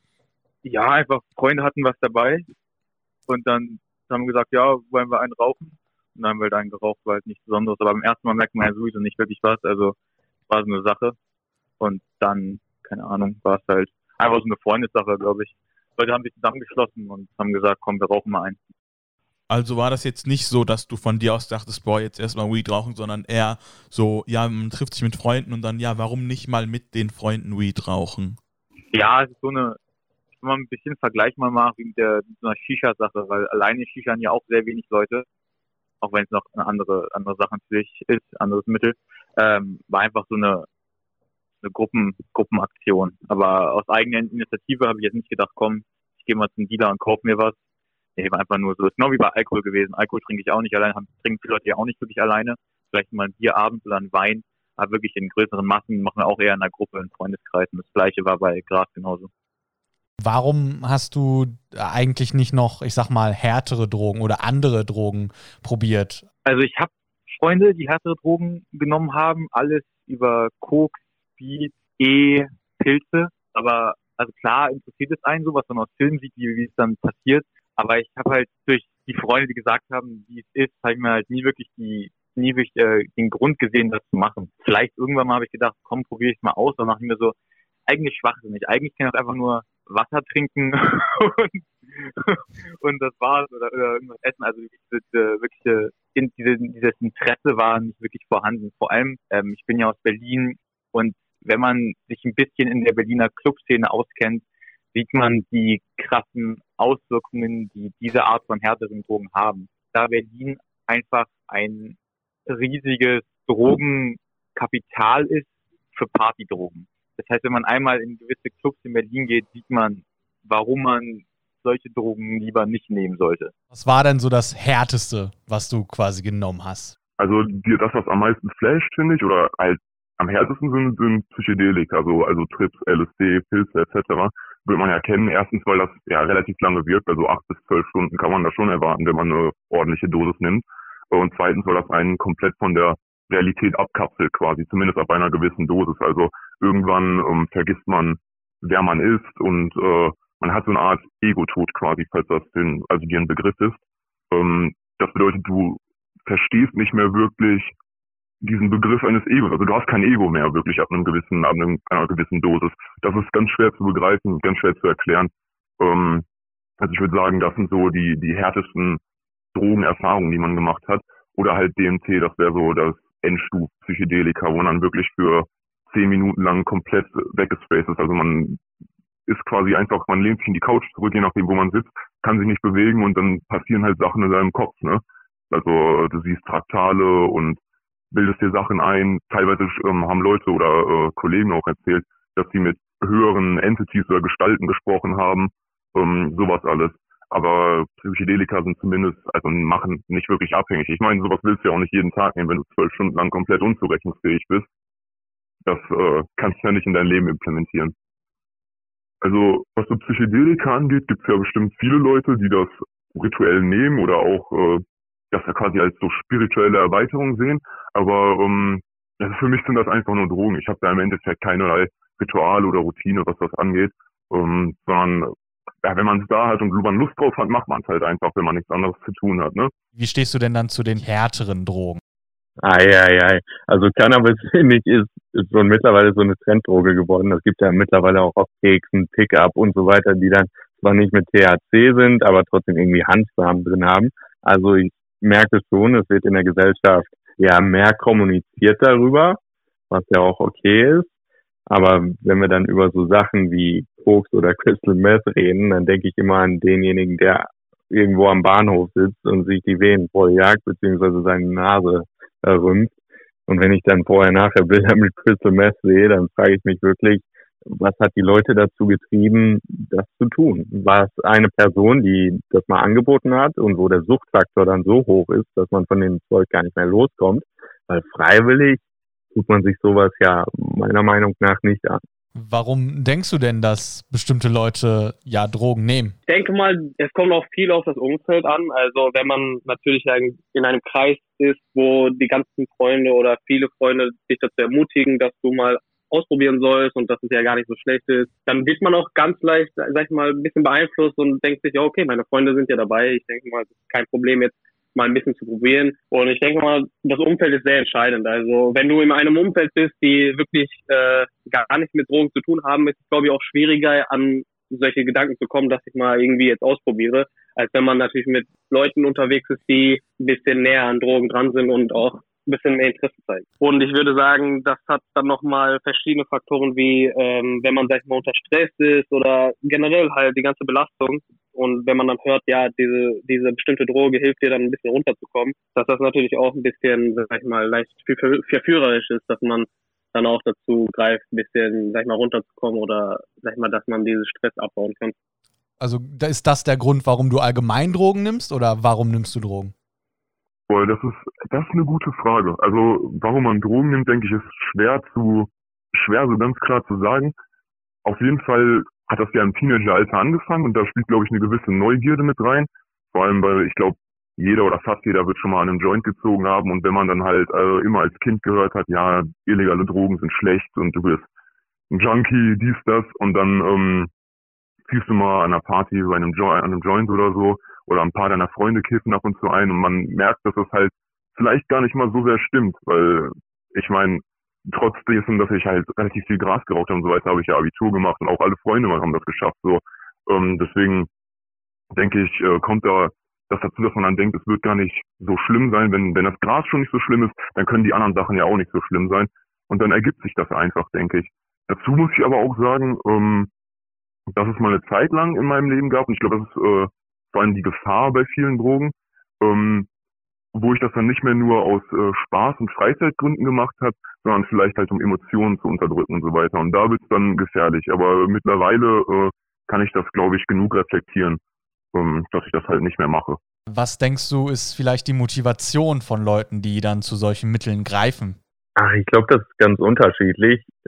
[SPEAKER 6] Ja, einfach Freunde hatten was dabei und dann haben wir gesagt, ja, wollen wir einen rauchen? Und dann haben wir halt einen geraucht, war halt nichts Besonderes. Aber beim ersten Mal merkt man ja sowieso nicht wirklich was, also war so eine Sache. Und dann, keine Ahnung, war es halt einfach so eine Freundessache, glaube ich. Leute haben sich zusammengeschlossen und haben gesagt, komm, wir rauchen mal einen.
[SPEAKER 3] Also war das jetzt nicht so, dass du von dir aus dachtest, boah, jetzt erstmal Weed rauchen, sondern eher so, ja, man trifft sich mit Freunden und dann, ja, warum nicht mal mit den Freunden Weed rauchen?
[SPEAKER 6] Ja, es ist so eine, wenn man ein bisschen Vergleich mal macht wie mit, der, mit so einer Shisha-Sache, weil alleine Shishan ja auch sehr wenig Leute, auch wenn es noch eine andere andere Sache natürlich ist, anderes Mittel, ähm, war einfach so eine eine Gruppen Gruppenaktion. Aber aus eigener Initiative habe ich jetzt nicht gedacht, komm, ich gehe mal zum Dealer und kaufe mir was. Nee, war einfach nur so. Das ist genau wie bei Alkohol gewesen. Alkohol trinke ich auch nicht alleine, trinken viele Leute ja auch nicht wirklich alleine. Vielleicht mal ein Bierabend oder ein Wein, aber wirklich in größeren Massen machen wir auch eher in einer Gruppe, in Freundeskreisen. Das Gleiche war bei Gras genauso.
[SPEAKER 1] Warum hast du eigentlich nicht noch, ich sag mal, härtere Drogen oder andere Drogen probiert?
[SPEAKER 6] Also ich habe Freunde, die härtere Drogen genommen haben, alles über Koks, Speed, E, Pilze. Aber also klar interessiert es einen so, was man aus Filmen sieht, wie, wie es dann passiert. Aber ich habe halt durch die Freunde, die gesagt haben, wie es ist, habe ich mir halt nie wirklich die nie wirklich äh, den Grund gesehen, das zu machen. Vielleicht irgendwann mal habe ich gedacht, komm, probiere ich mal aus. Dann dachte ich mir so, eigentlich schwachsinnig. Eigentlich kann ich auch einfach nur Wasser trinken und, und das war's oder, oder irgendwas essen. Also diese, wirkliche, diese, dieses Interesse war nicht wirklich vorhanden. Vor allem, ähm, ich bin ja aus Berlin und wenn man sich ein bisschen in der Berliner Clubszene auskennt, sieht man die krassen Auswirkungen, die diese Art von härteren Drogen haben. Da Berlin einfach ein riesiges Drogenkapital ist für Partydrogen. Das heißt, wenn man einmal in gewisse Clubs in Berlin geht, sieht man, warum man solche Drogen lieber nicht nehmen sollte.
[SPEAKER 1] Was war denn so das Härteste, was du quasi genommen hast?
[SPEAKER 4] Also dir das, was am meisten flasht, finde ich, oder halt am härtesten sind, sind Psychedelika, also, also Trips, L S D, Pilze et cetera. wird man ja kennen. Erstens, weil das ja relativ lange wirkt, also acht bis zwölf Stunden kann man da schon erwarten, wenn man eine ordentliche Dosis nimmt. Und zweitens, weil das einen komplett von der Realität abkapselt quasi, zumindest ab einer gewissen Dosis. Also irgendwann ähm, vergisst man, wer man ist und äh, man hat so eine Art Ego-Tod quasi, falls das den, also dir ein Begriff ist. Ähm, das bedeutet, du verstehst nicht mehr wirklich diesen Begriff eines Egos. Also du hast kein Ego mehr wirklich ab einem gewissen, ab einem, einer gewissen Dosis. Das ist ganz schwer zu begreifen, ganz schwer zu erklären. Ähm, also ich würde sagen, das sind so die, die härtesten Drogenerfahrungen, die man gemacht hat. Oder halt D M T, das wäre so das Endstufe-Psychedelika, wo man dann wirklich für zehn Minuten lang komplett weggespaced ist. Also man ist quasi einfach, man lehnt sich in die Couch zurück, je nachdem, wo man sitzt, kann sich nicht bewegen und dann passieren halt Sachen in seinem Kopf, ne? Also du siehst Traktale und bildest dir Sachen ein. Teilweise ähm, haben Leute oder äh, Kollegen auch erzählt, dass sie mit höheren Entities oder Gestalten gesprochen haben, ähm, sowas alles. Aber Psychedelika sind zumindest, also machen nicht wirklich abhängig. Ich meine, sowas willst du ja auch nicht jeden Tag nehmen, wenn du zwölf Stunden lang komplett unzurechnungsfähig bist. Das äh, kannst du ja nicht in dein Leben implementieren. Also was so Psychedelika angeht, gibt es ja bestimmt viele Leute, die das rituell nehmen oder auch äh, das ja quasi als so spirituelle Erweiterung sehen. Aber ähm, also für mich sind das einfach nur Drogen. Ich habe da im Endeffekt keinerlei Ritual oder Routine, was das angeht. Ähm, sondern ja, wenn man es da hat und man Lust drauf hat, macht man es halt einfach, wenn man nichts anderes zu tun hat. Ne?
[SPEAKER 1] Wie stehst du denn dann zu den härteren Drogen?
[SPEAKER 7] Ei, ei, ei. Also Cannabis, finde ich, ist, ist schon mittlerweile so eine Trenddroge geworden. Es gibt ja mittlerweile auch auf Keksen, Pickup und so weiter, die dann zwar nicht mit T H C sind, aber trotzdem irgendwie Hanfsamen drin haben. Also ich merke schon, es wird in der Gesellschaft ja mehr kommuniziert darüber, was ja auch okay ist. Aber wenn wir dann über so Sachen wie Koks oder Crystal Meth reden, dann denke ich immer an denjenigen, der irgendwo am Bahnhof sitzt und sich die Venen volljagt, beziehungsweise seine Nase rümpft. Und wenn ich dann vorher nachher Bilder mit Crystal Meth sehe, dann frage ich mich wirklich, was hat die Leute dazu getrieben, das zu tun? War es eine Person, die das mal angeboten hat und wo der Suchtfaktor dann so hoch ist, dass man von dem Zeug gar nicht mehr loskommt? Weil freiwillig tut man sich sowas ja meiner Meinung nach nicht an.
[SPEAKER 1] Warum denkst du denn, dass bestimmte Leute ja Drogen nehmen?
[SPEAKER 5] Ich denke mal, es kommt auch viel auf das Umfeld an. Also wenn man natürlich in einem Kreis ist, wo die ganzen Freunde oder viele Freunde dich dazu ermutigen, dass du mal ausprobieren sollst und dass es ja gar nicht so schlecht ist, dann wird man auch ganz leicht, sag ich mal, ein bisschen beeinflusst und denkt sich, ja okay, meine Freunde sind ja dabei. Ich denke mal, es ist kein Problem jetzt mal ein bisschen zu probieren. Und ich denke mal, das Umfeld ist sehr entscheidend. Also wenn du in einem Umfeld bist, die wirklich äh, gar nichts mit Drogen zu tun haben, ist es, glaube ich, auch schwieriger, an solche Gedanken zu kommen, dass ich mal irgendwie jetzt ausprobiere, als wenn man natürlich mit Leuten unterwegs ist, die ein bisschen näher an Drogen dran sind und auch ein bisschen mehr Interesse zeigen. Und ich würde sagen, das hat dann nochmal verschiedene Faktoren, wie ähm, wenn man, sag ich mal, unter Stress ist oder generell halt die ganze Belastung. Und wenn man dann hört, ja, diese diese bestimmte Droge hilft dir dann ein bisschen runterzukommen, dass das natürlich auch ein bisschen, sag ich mal, leicht verführerisch ist, dass man dann auch dazu greift, ein bisschen, sag ich mal, runterzukommen oder, sag ich mal, dass man diesen Stress abbauen kann.
[SPEAKER 1] Also ist das der Grund, warum du allgemein Drogen nimmst oder warum nimmst du Drogen?
[SPEAKER 4] Boah, das ist, das ist eine gute Frage. Also, warum man Drogen nimmt, denke ich, ist schwer zu, schwer so ganz klar zu sagen. Auf jeden Fall hat das ja im Teenageralter angefangen und da spielt, glaube ich, eine gewisse Neugierde mit rein. Vor allem, weil ich glaube, jeder oder fast jeder wird schon mal an einem Joint gezogen haben und wenn man dann halt äh, immer als Kind gehört hat, ja, illegale Drogen sind schlecht und du bist ein Junkie, dies, das und dann ähm, ziehst du mal an einer Party bei einem, jo- an einem Joint oder so oder ein paar deiner Freunde kiffen ab und zu ein und man merkt, dass das halt vielleicht gar nicht mal so sehr stimmt, weil ich meine, trotz dessen, dass ich halt relativ viel Gras geraucht habe und so weiter, habe ich ja Abitur gemacht und auch alle Freunde haben das geschafft. So, ähm, deswegen denke ich, äh, kommt da das dazu, dass man dann denkt, es wird gar nicht so schlimm sein, wenn wenn das Gras schon nicht so schlimm ist, dann können die anderen Sachen ja auch nicht so schlimm sein und dann ergibt sich das einfach, denke ich. Dazu muss ich aber auch sagen, ähm, dass es mal eine Zeit lang in meinem Leben gab und ich glaube, das ist äh, vor allem die Gefahr bei vielen Drogen, ähm, wo ich das dann nicht mehr nur aus äh, Spaß und Freizeitgründen gemacht habe, sondern vielleicht halt um Emotionen zu unterdrücken und so weiter. Und da wird es dann gefährlich. Aber mittlerweile äh, kann ich das, glaube ich, genug reflektieren, ähm, dass ich das halt nicht mehr mache.
[SPEAKER 1] Was denkst du, ist vielleicht die Motivation von Leuten, die dann zu solchen Mitteln greifen?
[SPEAKER 7] Ach, ich glaube, das ist ganz unterschiedlich.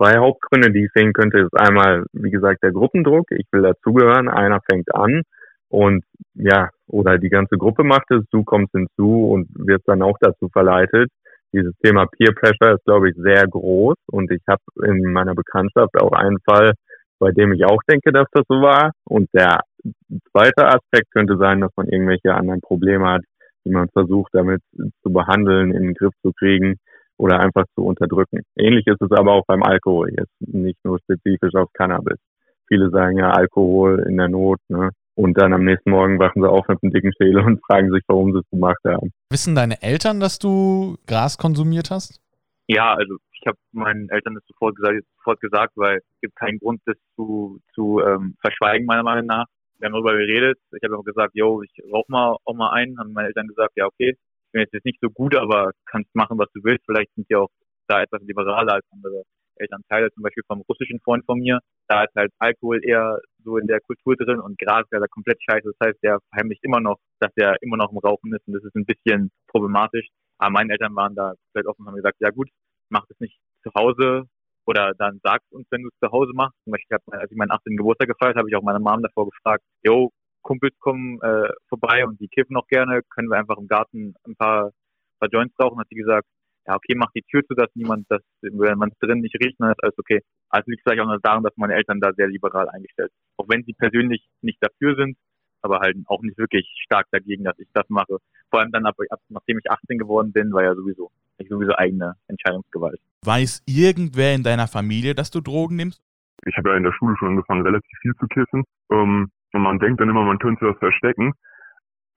[SPEAKER 7] zwei Hauptgründe, die ich sehen könnte, ist einmal, wie gesagt, der Gruppendruck. Ich will dazugehören, einer fängt an und ja, oder die ganze Gruppe macht es, du kommst hinzu und wirst dann auch dazu verleitet. Dieses Thema Peer Pressure ist, glaube ich, sehr groß und ich habe in meiner Bekanntschaft auch einen Fall, bei dem ich auch denke, dass das so war. Und der zweite Aspekt könnte sein, dass man irgendwelche anderen Probleme hat, die man versucht, damit zu behandeln, in den Griff zu kriegen oder einfach zu unterdrücken. Ähnlich ist es aber auch beim Alkohol, jetzt nicht nur spezifisch auf Cannabis. Viele sagen ja Alkohol in der Not, ne? Und dann am nächsten Morgen wachen sie auf mit einem dicken Schädel und fragen sich, warum sie es gemacht haben.
[SPEAKER 1] Wissen deine Eltern, dass du Gras konsumiert hast?
[SPEAKER 6] Ja, also ich habe meinen Eltern das sofort gesagt, sofort gesagt, weil es gibt keinen Grund, das zu, zu ähm, verschweigen, meiner Meinung nach. Wir haben darüber geredet. Ich habe auch gesagt, yo, ich rauche mal auch mal einen. Haben meine Eltern gesagt, ja, okay, ich bin jetzt nicht so gut, aber kannst machen, was du willst. Vielleicht sind die auch da etwas liberaler als andere Elternteile, zum Beispiel vom russischen Freund von mir. Da ist halt Alkohol eher so in der Kultur drin und Gras wäre da komplett scheiße. Das heißt, der verheimlicht immer noch, dass er immer noch im Rauchen ist und das ist ein bisschen problematisch. Aber meine Eltern waren da komplett offen und haben gesagt, ja gut, mach das nicht zu Hause oder dann sag's uns, wenn du es zu Hause machst. Zum Beispiel, als ich meinen achtzehnten Geburtstag gefeiert habe, habe ich auch meine Mom davor gefragt, yo, Kumpels kommen äh, vorbei und die kiffen noch gerne, können wir einfach im Garten ein paar, paar Joints rauchen? Hat sie gesagt, ja okay, mach die Tür zu, dass niemand, dass wenn man es drin nicht riecht, dann ist alles okay. Also liegt vielleicht auch noch daran, dass meine Eltern da sehr liberal eingestellt sind. Auch wenn sie persönlich nicht dafür sind, aber halt auch nicht wirklich stark dagegen, dass ich das mache. Vor allem dann, ab, ab, nachdem ich achtzehn geworden bin, war ja sowieso, ich sowieso eigene Entscheidungsgewalt.
[SPEAKER 3] Weiß irgendwer in deiner Familie, dass du Drogen nimmst?
[SPEAKER 4] Ich habe ja in der Schule schon angefangen, relativ viel zu kiffen. Ähm, und man denkt dann immer, man könnte das verstecken. Äh,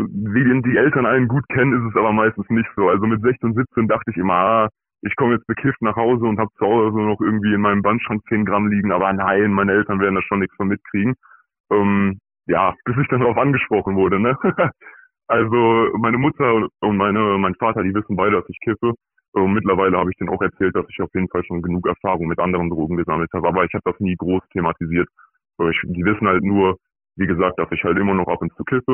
[SPEAKER 4] wie die Eltern einen gut kennen, ist es aber meistens nicht so. Also mit sechzehn, siebzehn dachte ich immer, ah, ich komme jetzt bekifft nach Hause und habe zu Hause noch irgendwie in meinem Bandschrank zehn Gramm liegen. Aber nein, meine Eltern werden da schon nichts von mitkriegen. Ähm, ja, bis ich dann darauf angesprochen wurde, ne? Also meine Mutter und meine, mein Vater, die wissen beide, dass ich kiffe. Und mittlerweile habe ich denen auch erzählt, dass ich auf jeden Fall schon genug Erfahrung mit anderen Drogen gesammelt habe. Aber ich habe das nie groß thematisiert. Ich, die wissen halt nur, wie gesagt, dass ich halt immer noch ab und zu kiffe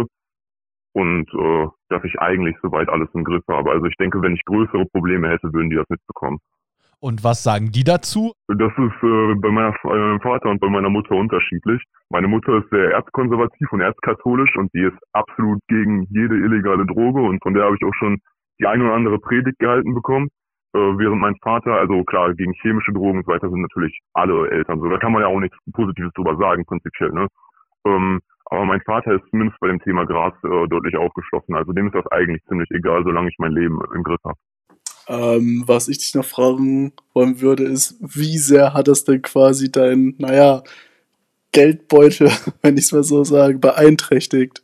[SPEAKER 4] und äh, dass ich eigentlich soweit alles im Griff habe. Also ich denke, wenn ich größere Probleme hätte, würden die das mitbekommen.
[SPEAKER 1] Und was sagen die dazu?
[SPEAKER 4] Das ist äh, bei meiner, meinem Vater und bei meiner Mutter unterschiedlich. Meine Mutter ist sehr erzkonservativ und erzkatholisch und die ist absolut gegen jede illegale Droge und von der habe ich auch schon die eine oder andere Predigt gehalten bekommen. Äh, während mein Vater, also klar, gegen chemische Drogen und so weiter sind natürlich alle Eltern so. Da kann man ja auch nichts Positives drüber sagen, prinzipiell, ne? Ähm, aber mein Vater ist zumindest bei dem Thema Gras äh, deutlich aufgeschlossen. Also dem ist das eigentlich ziemlich egal, solange ich mein Leben im Griff habe.
[SPEAKER 2] Ähm, was ich dich noch fragen wollen würde, ist, wie sehr hat das denn quasi dein, naja, Geldbeutel, wenn ich es mal so sage, beeinträchtigt?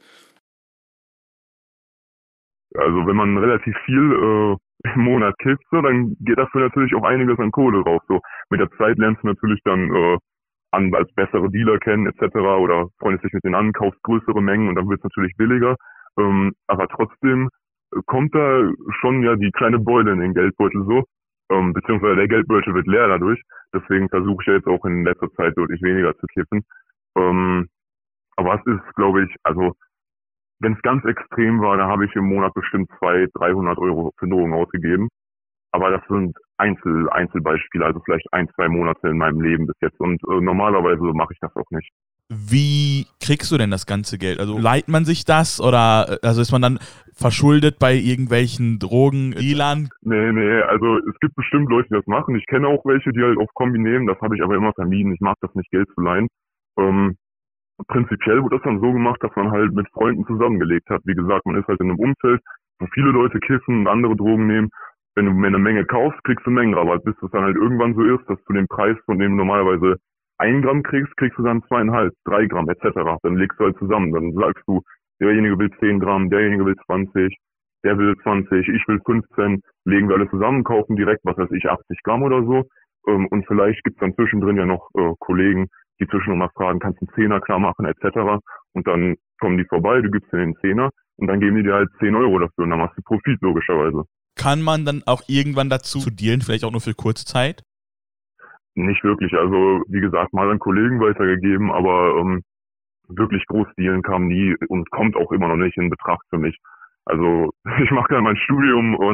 [SPEAKER 4] Also wenn man relativ viel äh, im Monat kifft, so, dann geht dafür natürlich auch einiges an Kohle drauf. So mit der Zeit lernst du natürlich dann äh, an als bessere Dealer kennen et cetera oder freundest dich mit denen an, kaufst größere Mengen und dann wird es natürlich billiger. Ähm, aber trotzdem kommt da schon ja die kleine Beule in den Geldbeutel so, ähm, beziehungsweise der Geldbeutel wird leer dadurch. Deswegen versuche ich ja jetzt auch in letzter Zeit deutlich weniger zu kiffen. Ähm, aber es ist, glaube ich, also wenn es ganz extrem war, da habe ich im Monat bestimmt zweihundert, dreihundert Euro für Drogen ausgegeben. Aber das sind Einzel, Einzelbeispiele, also vielleicht ein, zwei Monate in meinem Leben bis jetzt. Und äh, normalerweise mache ich das auch nicht.
[SPEAKER 3] Wie kriegst du denn das ganze Geld? Also leiht man sich das oder also ist man dann verschuldet bei irgendwelchen Drogendealern?
[SPEAKER 4] Nee, nee, also es gibt bestimmt Leute, die das machen. Ich kenne auch welche, die halt auf Kombi nehmen. Das habe ich aber immer vermieden. Ich mag das nicht, Geld zu leihen. Ähm, prinzipiell wird das dann so gemacht, dass man halt mit Freunden zusammengelegt hat. Wie gesagt, man ist halt in einem Umfeld, wo viele Leute kiffen und andere Drogen nehmen. Wenn du mir eine Menge kaufst, kriegst du Mengenrabatt, bis es dann halt irgendwann so ist, dass du den Preis, von dem du normalerweise ein Gramm kriegst, kriegst du dann zweieinhalb, drei Gramm et cetera. Dann legst du halt zusammen. Dann sagst du, derjenige will zehn Gramm, derjenige will zwanzig, der will zwanzig, ich will fünfzehn. Legen wir alle zusammen, kaufen direkt, was weiß ich, achtzig Gramm oder so. Und vielleicht gibt's dann zwischendrin ja noch äh, Kollegen, die zwischendurch mal fragen, kannst du einen Zehner klar machen et cetera. Und dann kommen die vorbei, du gibst denen den Zehner und dann geben die dir halt zehn Euro dafür und dann machst du Profit logischerweise.
[SPEAKER 3] Kann man dann auch irgendwann dazu zu dealen, vielleicht auch nur für kurze Zeit?
[SPEAKER 4] Nicht wirklich. Also wie gesagt, mal an Kollegen weitergegeben, aber ähm, wirklich groß dealen kam nie und kommt auch immer noch nicht in Betracht für mich. Also ich mache gerade mein Studium und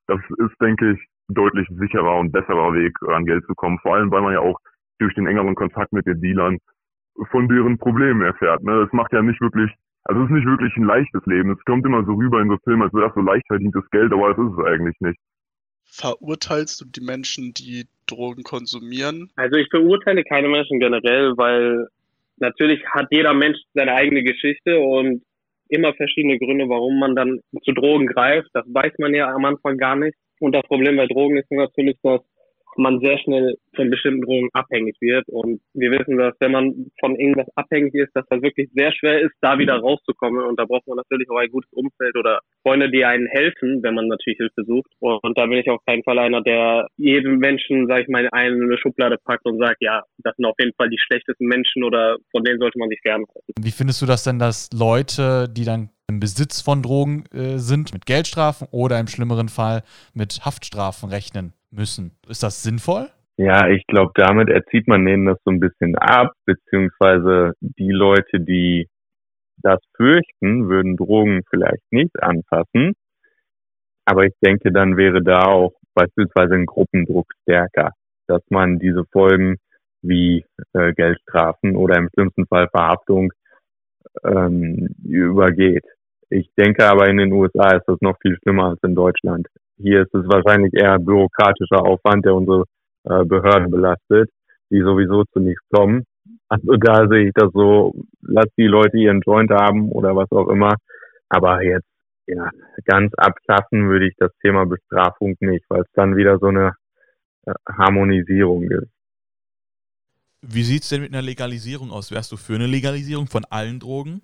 [SPEAKER 4] Das ist, denke ich, deutlich sicherer und besserer Weg, an Geld zu kommen. Vor allem, weil man ja auch durch den engeren Kontakt mit den Dealern von deren Problemen erfährt. Ne? Das macht ja nicht wirklich, also es ist nicht wirklich ein leichtes Leben. Es kommt immer so rüber in so Filmen, als wäre das so leicht verdientes Geld, aber das ist es eigentlich nicht.
[SPEAKER 2] Verurteilst du die Menschen, die Drogen konsumieren?
[SPEAKER 5] Also ich verurteile keine Menschen generell, weil natürlich hat jeder Mensch seine eigene Geschichte und immer verschiedene Gründe, warum man dann zu Drogen greift. Das weiß man ja am Anfang gar nicht. Und das Problem bei Drogen ist natürlich, dass man sehr schnell von bestimmten Drogen abhängig wird. Und wir wissen, dass wenn man von irgendwas abhängig ist, dass das wirklich sehr schwer ist, da wieder rauszukommen. Und da braucht man natürlich auch ein gutes Umfeld oder Freunde, die einen helfen, wenn man natürlich Hilfe sucht. Und da bin ich auf keinen Fall einer, der jedem Menschen, sag ich mal, in eine Schublade packt und sagt, ja, das sind auf jeden Fall die schlechtesten Menschen oder von denen sollte man sich fernhalten.
[SPEAKER 1] Wie findest du das denn, dass Leute, die dann im Besitz von Drogen äh, sind, mit Geldstrafen oder im schlimmeren Fall mit Haftstrafen rechnen müssen? Ist das sinnvoll?
[SPEAKER 7] Ja, ich glaube, damit erzieht man denen das so ein bisschen ab, beziehungsweise die Leute, die das fürchten, würden Drogen vielleicht nicht anfassen. Aber ich denke, dann wäre da auch beispielsweise ein Gruppendruck stärker, dass man diese Folgen wie äh, Geldstrafen oder im schlimmsten Fall Verhaftung ähm, übergeht. Ich denke aber, in den U S A ist das noch viel schlimmer als in Deutschland. Hier ist es wahrscheinlich eher bürokratischer Aufwand, der unsere äh, Behörden belastet, die sowieso zu nichts kommen. Also da sehe ich das so, lass die Leute ihren Joint haben oder was auch immer. Aber jetzt ja ganz abschaffen würde ich das Thema Bestrafung nicht, weil es dann wieder so eine äh, Harmonisierung ist.
[SPEAKER 3] Wie sieht es denn mit einer Legalisierung aus? Wärst du für eine Legalisierung von allen Drogen?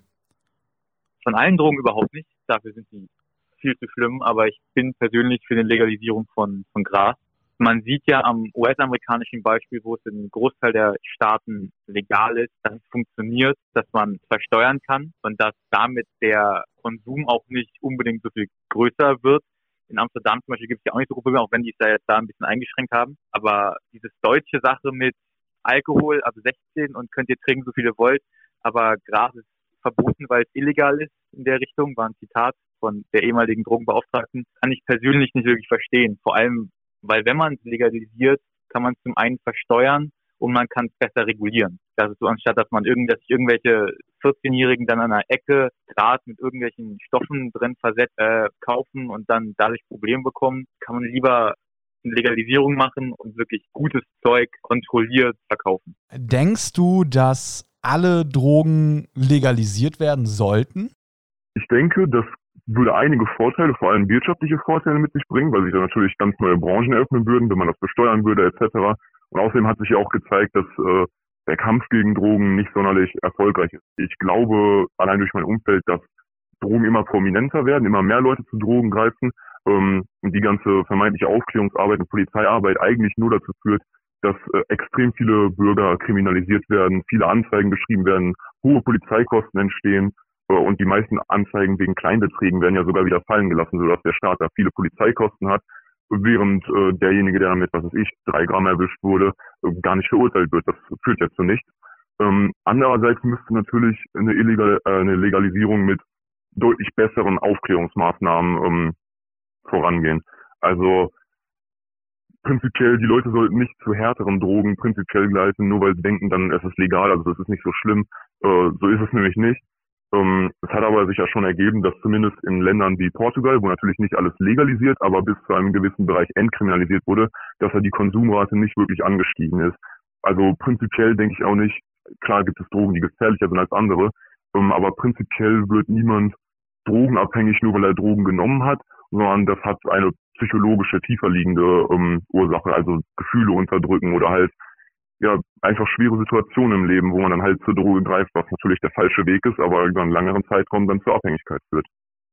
[SPEAKER 6] Von allen Drogen überhaupt nicht. Dafür sind die viel zu schlimm. Aber ich bin persönlich für eine Legalisierung von, von Gras. Man sieht ja am U S-amerikanischen Beispiel, wo es in einem Großteil der Staaten legal ist, dass es funktioniert, dass man versteuern kann und dass damit der Konsum auch nicht unbedingt so viel größer wird. In Amsterdam zum Beispiel gibt es ja auch nicht so Probleme, auch wenn die es da jetzt da ein bisschen eingeschränkt haben. Aber diese deutsche Sache mit Alkohol ab sechzehn und könnt ihr trinken, so viel ihr wollt, aber Gras ist verboten, weil es illegal ist in der Richtung, war ein Zitat von der ehemaligen Drogenbeauftragten, kann ich persönlich nicht wirklich verstehen. Vor allem, weil wenn man es legalisiert, kann man es zum einen versteuern und man kann es besser regulieren. Das ist so, anstatt dass man irgend, dass sich irgendwelche vierzehnjährigen dann an einer Ecke Gras mit irgendwelchen Stoffen drin versetzt, äh, kaufen und dann dadurch Probleme bekommen, kann man lieber eine Legalisierung machen und wirklich gutes Zeug kontrolliert verkaufen.
[SPEAKER 1] Denkst du, dass alle Drogen legalisiert werden sollten?
[SPEAKER 4] Ich denke, das würde einige Vorteile, vor allem wirtschaftliche Vorteile mit sich bringen, weil sich da natürlich ganz neue Branchen eröffnen würden, wenn man das besteuern würde et cetera. Und außerdem hat sich ja auch gezeigt, dass äh, der Kampf gegen Drogen nicht sonderlich erfolgreich ist. Ich glaube, allein durch mein Umfeld, dass Drogen immer prominenter werden, immer mehr Leute zu Drogen greifen ähm, und die ganze vermeintliche Aufklärungsarbeit und Polizeiarbeit eigentlich nur dazu führt, dass äh, extrem viele Bürger kriminalisiert werden, viele Anzeigen geschrieben werden, hohe Polizeikosten entstehen äh, und die meisten Anzeigen wegen Kleinbeträgen werden ja sogar wieder fallen gelassen, sodass der Staat da viele Polizeikosten hat, während äh, derjenige, der damit, was weiß ich, drei Gramm erwischt wurde, äh, gar nicht verurteilt wird. Das führt ja zu nichts. Ähm, andererseits müsste natürlich eine, illegal, äh, eine Legalisierung mit deutlich besseren Aufklärungsmaßnahmen ähm, vorangehen. Also prinzipiell, die Leute sollten nicht zu härteren Drogen prinzipiell greifen, nur weil sie denken, dann ist es legal, also das ist nicht so schlimm. Äh, so ist es nämlich nicht. Ähm, es hat aber sich ja schon ergeben, dass zumindest in Ländern wie Portugal, wo natürlich nicht alles legalisiert, aber bis zu einem gewissen Bereich entkriminalisiert wurde, dass da die Konsumrate nicht wirklich angestiegen ist. Also prinzipiell denke ich auch nicht, klar gibt es Drogen, die gefährlicher sind als andere, ähm, aber prinzipiell wird niemand drogenabhängig, nur weil er Drogen genommen hat, sondern das hat eine psychologische, tiefer liegende ähm, Ursache, also Gefühle unterdrücken oder halt ja einfach schwere Situationen im Leben, wo man dann halt zur Droge greift, was natürlich der falsche Weg ist, aber über einen längeren Zeitraum dann zur Abhängigkeit führt.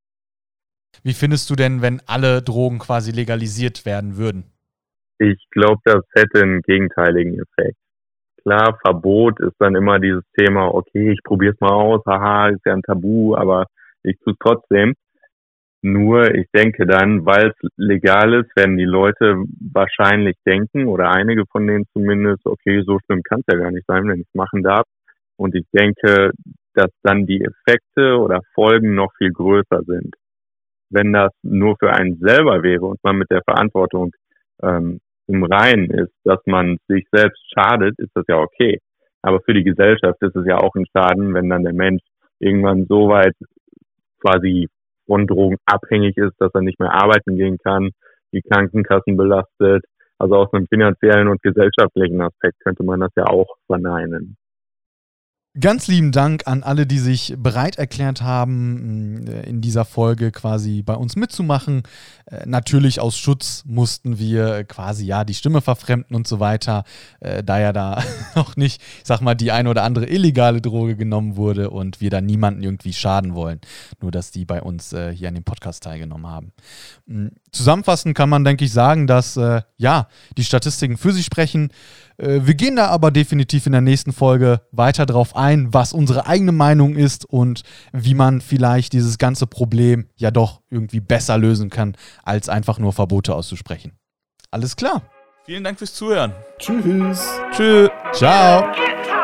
[SPEAKER 1] Wie findest du denn, wenn alle Drogen quasi legalisiert werden würden?
[SPEAKER 7] Ich glaube, das hätte einen gegenteiligen Effekt. Klar, Verbot ist dann immer dieses Thema, okay, ich probiere es mal aus, haha, ist ja ein Tabu, aber ich tue es trotzdem. Nur, ich denke dann, weil es legal ist, werden die Leute wahrscheinlich denken, oder einige von denen zumindest, okay, so schlimm kann es ja gar nicht sein, wenn ich es machen darf. Und ich denke, dass dann die Effekte oder Folgen noch viel größer sind. wenn das nur für einen selber wäre und man mit der Verantwortung ähm, im Reinen ist, dass man sich selbst schadet, ist das ja okay. Aber für die Gesellschaft ist es ja auch ein Schaden, wenn dann der Mensch irgendwann so weit quasi von Drogen abhängig ist, dass er nicht mehr arbeiten gehen kann, die Krankenkassen belastet. Also aus einem finanziellen und gesellschaftlichen Aspekt könnte man das ja auch verneinen.
[SPEAKER 1] Ganz lieben Dank an alle, die sich bereit erklärt haben, in dieser Folge quasi bei uns mitzumachen. Äh, natürlich aus Schutz mussten wir quasi ja die Stimme verfremden und so weiter, äh, da ja da noch nicht, ich sag mal, die eine oder andere illegale Droge genommen wurde und wir da niemanden irgendwie schaden wollen. Nur, dass die bei uns äh, hier an dem Podcast teilgenommen haben. Mhm. Zusammenfassend kann man, denke ich, sagen, dass äh, ja, die Statistiken für sich sprechen. Äh, wir gehen da aber definitiv in der nächsten Folge weiter drauf ein, was unsere eigene Meinung ist und wie man vielleicht dieses ganze Problem ja doch irgendwie besser lösen kann, als einfach nur Verbote auszusprechen. Alles klar.
[SPEAKER 3] Vielen Dank fürs Zuhören.
[SPEAKER 2] Tschüss.
[SPEAKER 1] Tschüss. Ciao.